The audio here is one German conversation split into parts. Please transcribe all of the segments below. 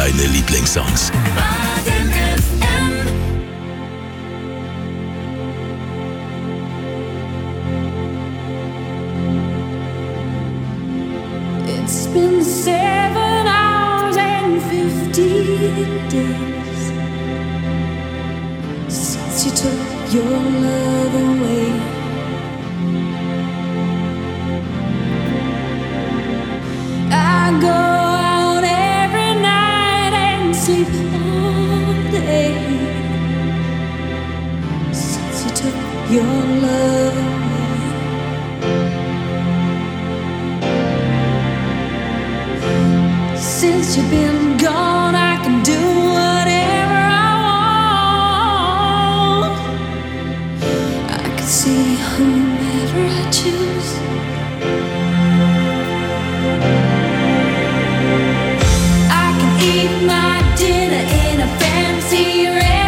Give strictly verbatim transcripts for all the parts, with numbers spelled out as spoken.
Deine Lieblingssongs. It's been seven hours and fifteen days since you took your love away. I go out every night and sleep all day since you took your love away. Since you've been gone, I can do whatever I want. I can see whomever I choose. I can eat my dinner in a fancy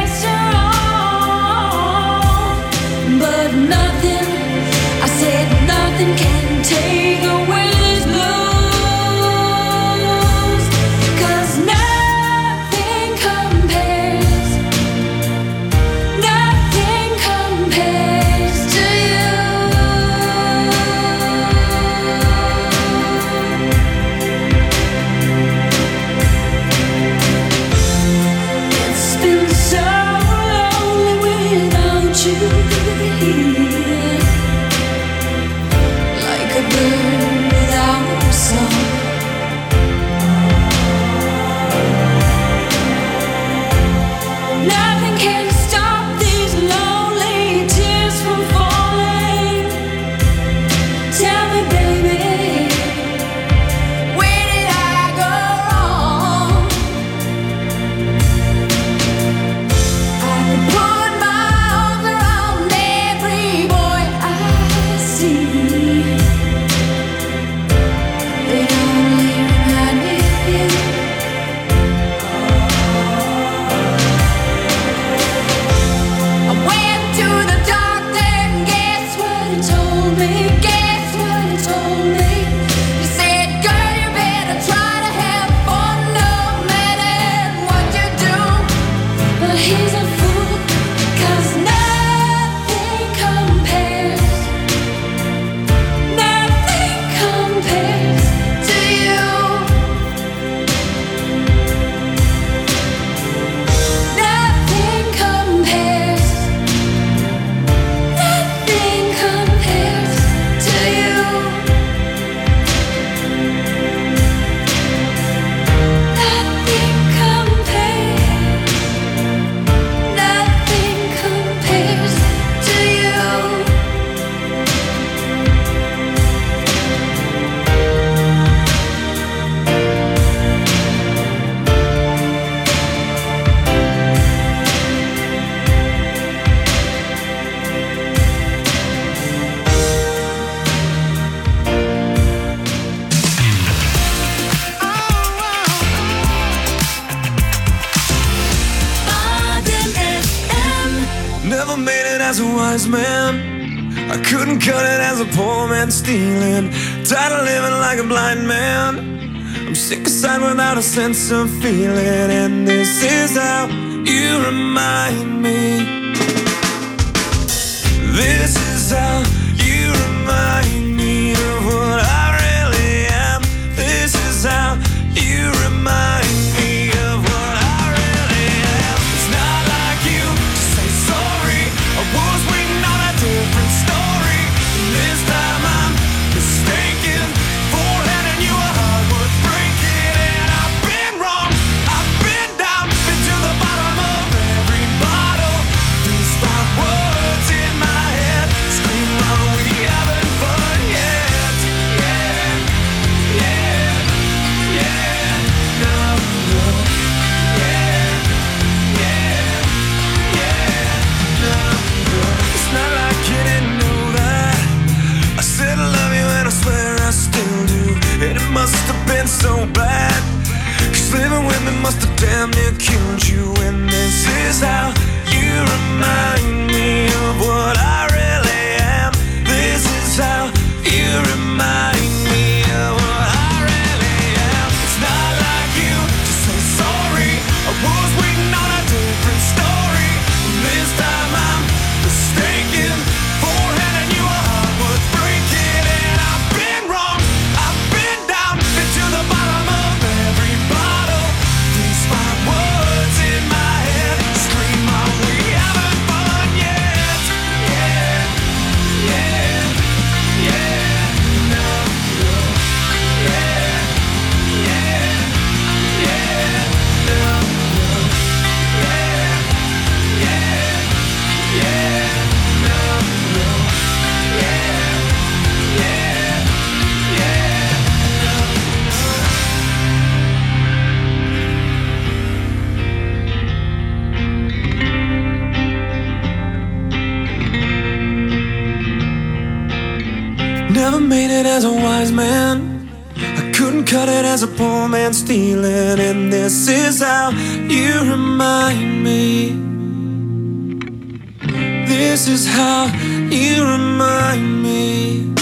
restaurant, but nothing, I said nothing can take away this blue. Like a bird without a song. Nothing can stop these lonely tears from falling. Tell me, baby, where did I go wrong? I could put my arms around every boy I see. They only remind me of you. I went to the doctor and guess what he told me? Guess what he told me? He said, girl, you better try to have fun no matter what you do. But he's a fool, 'cause nothing compares. Nothing compares to you. Nothing compares. Nothing compares to you. Nothing compares. Nothing compares to you. Never made it as a wise man. I couldn't cut it as a poor man stealing. Tired of living like a blind man. I'm sick aside without a sense of feeling. And this is how you remind me. This is how you remind me of what I really am. This is how you remind me of what I really am. It's not like you to say sorry. I was waiting on a different story. This time I'm mistaken for handing you a heart worth breaking. And I've been wrong, I've been down, been to the bottom of every bottle. These five words in my head scream, are we having fun yet? Yeah, yeah, yeah, no, no, yeah, yeah, yeah, no, no. It's not like you didn't know that I said I love you and I swear I still do. And it must have been so bad, 'cause living with me must have damn near killed you. And this is how you remind me of what I really am. This is how you remind me of what I really am. It's not like you to say sorry. never made it as a wise man. I couldn't cut it as a poor man stealing. And this is how you remind me. This is how you remind me.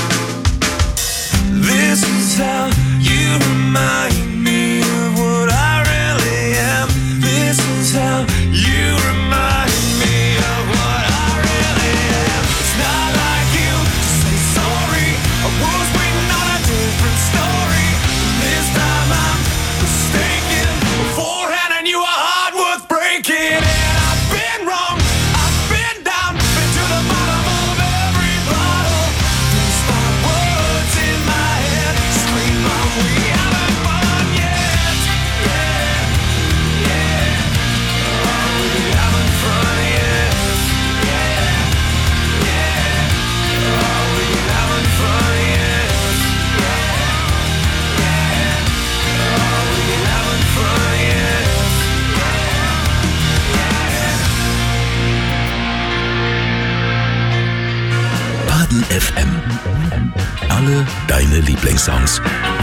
This is how you remind me of what I really am. This is how you remind me of what I really am. It's not like you to say sorry. I was waiting on a different story. This time I'm mistaken. Beforehand I knew a heart worth breaking. And I've been wrong, I've been down, been to the bottom of every bottle. These my words in my head scream out, we haven't fun yet. Yeah, yeah. Oh, we haven't fun yet. Yeah, yeah. Oh, we haven't fun yet. Yeah, yeah. Oh, we haven't fun yet. Baden F M. Alle deine Lieblingssongs.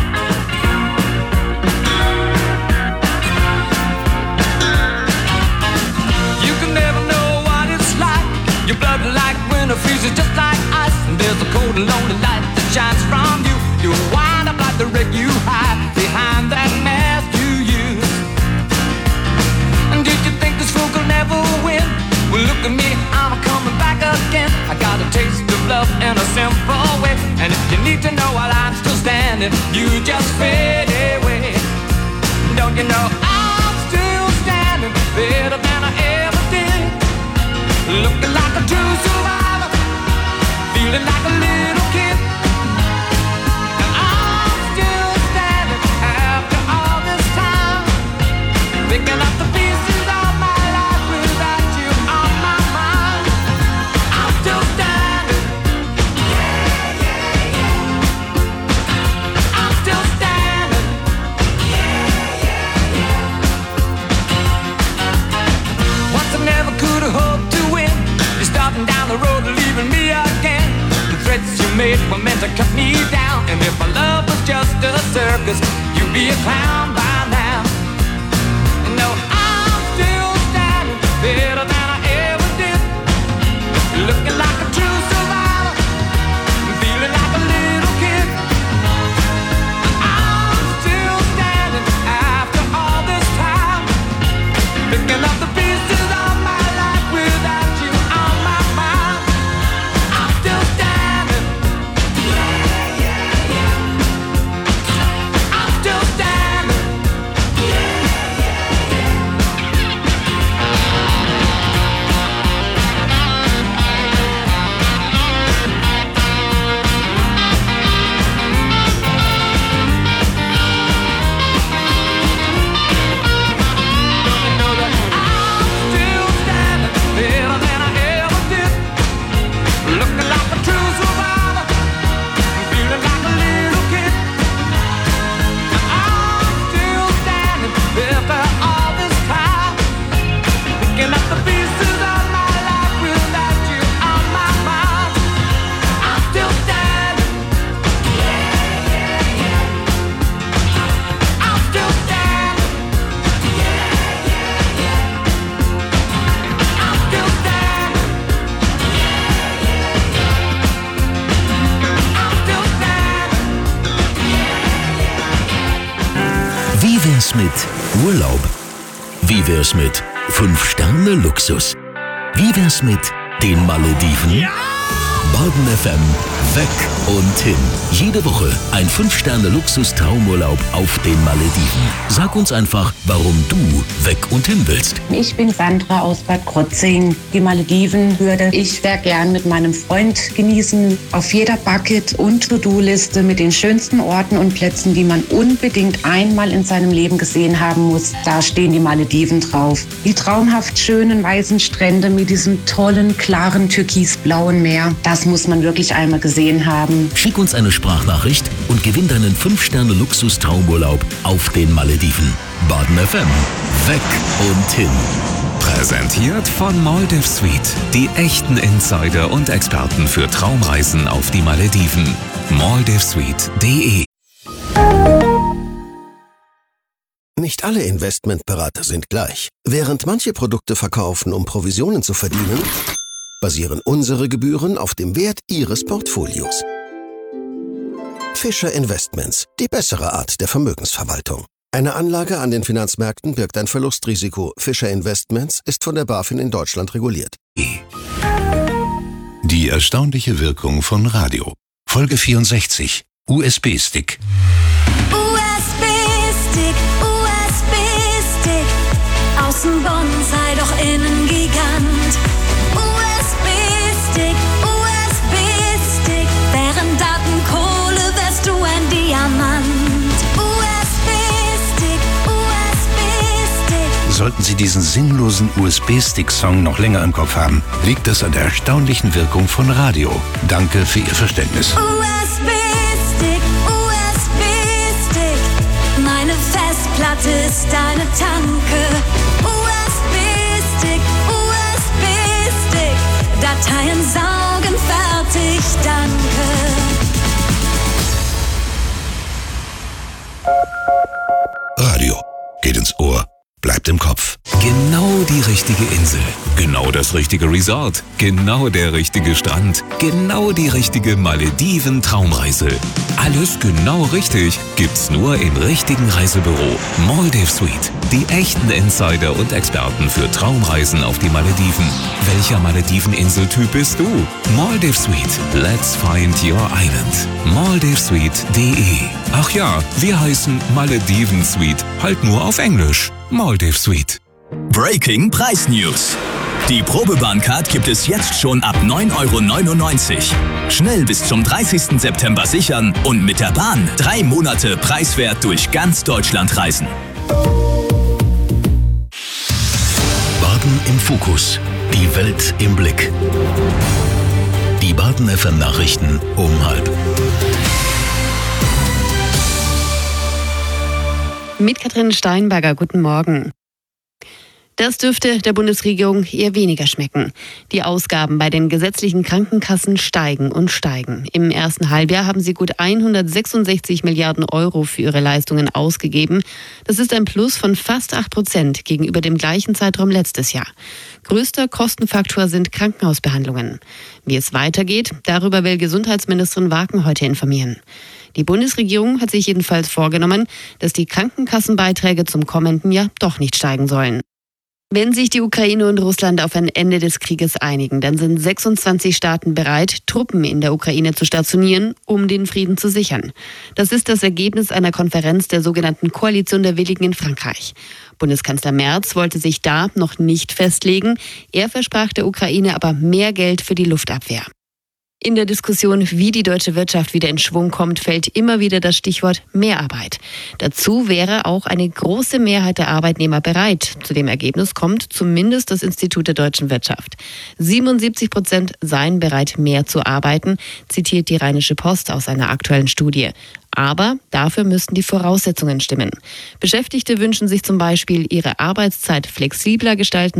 You can never know what it's like. Your blood like winter freezes just like ice. And there's a cold and lonely light that shines from you. You wind up like the wreck you hide behind that mask you use. And did you think this fool could never win? Well, look at me, I'm coming back again. I got a taste of love in a simple way. And if you need to know while I'm still standing, you just fade away. Don't you know I'm still standing better than I ever did? Looking like a true survivor, feeling like a little kid. And I'm still standing after all this time, picking up the pieces of my life without you on my mind. I'm still standing. Yeah, yeah, yeah. I'm still standing. Yeah, yeah, yeah. Once I never could have hoped to win. You're starting down the road, leaving me again. The threats you made were meant to cut me down. And if my love was just a circus, you'd be a clown by now. No, I'm still standing better than I ever did. Looking like a true survivor, feeling like a little kid. I'm still standing after all this time, picking up the pieces of my life without you on my mind. I'm still standing. Yeah, yeah, yeah. I'm still standing. Yeah, yeah, yeah. Know that I'm still standing better than I ever did. Looking like a true survivor, feeling like a little kid. I'm still standing after all this time, picking up the pieces of my life without you on my mind. I'm still standing. Yeah, yeah, yeah. I'm still standing. Yeah, yeah, yeah. I'm still standing. I'm still standing. Wie wär's mit Urlaub? Wie wär's mit fünf Sterne Luxus? Wie wär's mit den Malediven? Baden F M, weg und hin. Jede Woche ein fünf Sterne Luxus Traumurlaub auf den Malediven. Sag uns einfach, warum du weg und hin willst. Ich bin Sandra aus Bad Krotzing. Die Malediven würde ich sehr gern mit meinem Freund genießen. Auf jeder Bucket- und To-Do-Liste mit den schönsten Orten und Plätzen, die man unbedingt einmal in seinem Leben gesehen haben muss. Da stehen die Malediven drauf. Die traumhaft schönen weißen Strände mit diesem tollen, klaren, türkisblauen Meer. Das muss man wirklich einmal gesehen haben. Schick uns eine Sprachnachricht und gewinn deinen fünf Sterne Luxus Traumurlaub auf den Malediven. Baden F M, weg und hin. Präsentiert von Maldives Suite, die echten Insider und Experten für Traumreisen auf die Malediven. Maldivsuite punkt de. Nicht alle Investmentberater sind gleich. Während manche Produkte verkaufen, um Provisionen zu verdienen, basieren unsere Gebühren auf dem Wert Ihres Portfolios. Fischer Investments, die bessere Art der Vermögensverwaltung. Eine Anlage an den Finanzmärkten birgt ein Verlustrisiko. Fischer Investments ist von der BaFin in Deutschland reguliert. Die erstaunliche Wirkung von Radio. Folge vierundsechzig. U S B-Stick. U S B-Stick, U S B-Stick. Außen Bonsai, doch innen Gigant. U S B-Stick, U S B-Stick. Wären Daten Kohle, wärst du ein Diamant. U S B-Stick, U S B-Stick. Sollten Sie diesen sinnlosen U S B-Stick-Song noch länger im Kopf haben, liegt es an der erstaunlichen Wirkung von Radio. Danke für Ihr Verständnis. U S B-Stick, U S B-Stick. Meine Festplatte ist deine Tanke. U S B-Stick, U S B-Stick. Dateien saugen, fertig, danke. Radio geht ins Ohr, bleibt im Kopf. Genau die richtige Insel, genau das richtige Resort, genau der richtige Strand, genau die richtige Malediven-Traumreise. Alles genau richtig gibt's nur im richtigen Reisebüro Maldivsuite. Die echten Insider und Experten für Traumreisen auf die Malediven. Welcher Malediven-Inseltyp bist du? Maldivsuite. Let's find your island. Maldivsuite punkt de. Ach ja, wir heißen Malediven Suite, halt nur auf Englisch. Maldivsuite. Breaking Preis News. Die Probebahncard gibt es jetzt schon ab neun Euro neunundneunzig. Schnell bis zum dreißigsten September sichern und mit der Bahn drei Monate preiswert durch ganz Deutschland reisen. Baden im Fokus. Die Welt im Blick. Die Baden F M Nachrichten um halb. Mit Katrin Steinberger, guten Morgen. Das dürfte der Bundesregierung eher weniger schmecken. Die Ausgaben bei den gesetzlichen Krankenkassen steigen und steigen. Im ersten Halbjahr haben sie gut hundertsechsundsechzig Milliarden Euro für ihre Leistungen ausgegeben. Das ist ein Plus von fast acht Prozent gegenüber dem gleichen Zeitraum letztes Jahr. Größter Kostenfaktor sind Krankenhausbehandlungen. Wie es weitergeht, darüber will Gesundheitsministerin Waken heute informieren. Die Bundesregierung hat sich jedenfalls vorgenommen, dass die Krankenkassenbeiträge zum kommenden Jahr doch nicht steigen sollen. Wenn sich die Ukraine und Russland auf ein Ende des Krieges einigen, dann sind sechsundzwanzig Staaten bereit, Truppen in der Ukraine zu stationieren, um den Frieden zu sichern. Das ist das Ergebnis einer Konferenz der sogenannten Koalition der Willigen in Frankreich. Bundeskanzler Merz wollte sich da noch nicht festlegen. Er versprach der Ukraine aber mehr Geld für die Luftabwehr. In der Diskussion, wie die deutsche Wirtschaft wieder in Schwung kommt, fällt immer wieder das Stichwort Mehrarbeit. Dazu wäre auch eine große Mehrheit der Arbeitnehmer bereit. Zu dem Ergebnis kommt zumindest das Institut der deutschen Wirtschaft. siebenundsiebzig Prozent seien bereit, mehr zu arbeiten, zitiert die Rheinische Post aus einer aktuellen Studie. Aber dafür müssten die Voraussetzungen stimmen. Beschäftigte wünschen sich zum Beispiel, ihre Arbeitszeit flexibler gestalten